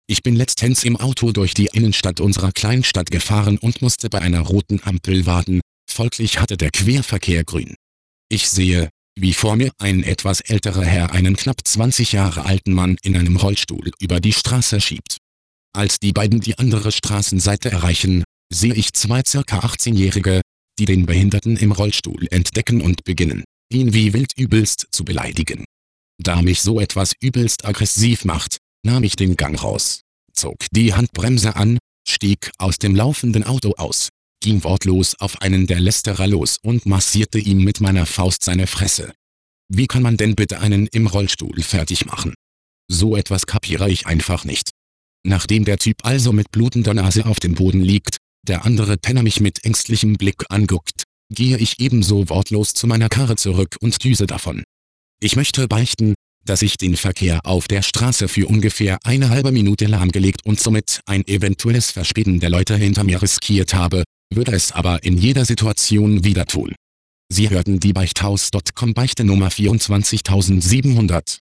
Ich bin letztens im Auto durch die Innenstadt unserer Kleinstadt gefahren und musste bei einer roten Ampel warten, folglich hatte der Querverkehr grün. Ich sehe, wie vor mir ein etwas älterer Herr einen knapp 20 Jahre alten Mann in einem Rollstuhl über die Straße schiebt. Als die beiden die andere Straßenseite erreichen, sehe ich zwei ca. 18-Jährige, die den Behinderten im Rollstuhl entdecken und beginnen, ihn wie wild übelst zu beleidigen. Da mich so etwas übelst aggressiv macht, nahm ich den Gang raus, zog die Handbremse an, stieg aus dem laufenden Auto aus, ging wortlos auf einen der Lästerer los und massierte ihm mit meiner Faust seine Fresse. Wie kann man denn bitte einen im Rollstuhl fertig machen? So etwas kapiere ich einfach nicht. Nachdem der Typ also mit blutender Nase auf dem Boden liegt, der andere Penner mich mit ängstlichem Blick anguckt, gehe ich ebenso wortlos zu meiner Karre zurück und düse davon. Ich möchte beichten, dass ich den Verkehr auf der Straße für ungefähr eine halbe Minute lahmgelegt und somit ein eventuelles Verspäten der Leute hinter mir riskiert habe, würde es aber in jeder Situation wieder tun. Sie hörten die Beichthaus.com Beichte Nummer 24700.